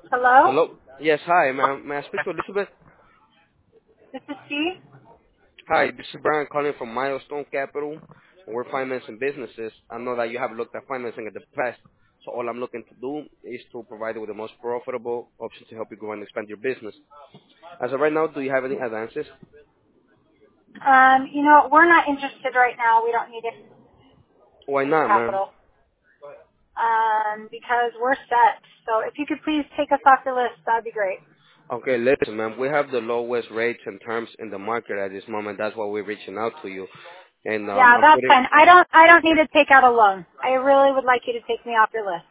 Hello? Hello? Yes, hi, ma'am. May I speak to Elizabeth? This is she? Hi, this is Brian calling from Milestone Capital. We're financing businesses. I know that you have looked at financing in the past, so all I'm looking to do is to provide you with the most profitable option to help you grow and expand your business. As of right now, do you have any advances? We're not interested right now. We don't need any Why not, ma'am? capital. Because we're set. So if you could please take us off your list, that'd be great. Okay, listen, ma'am. We have the lowest rates and terms in the market at this moment. That's why we're reaching out to you. And Yeah, I'm that's putting fine. I don't need to take out a loan. I really would like you to take me off your list.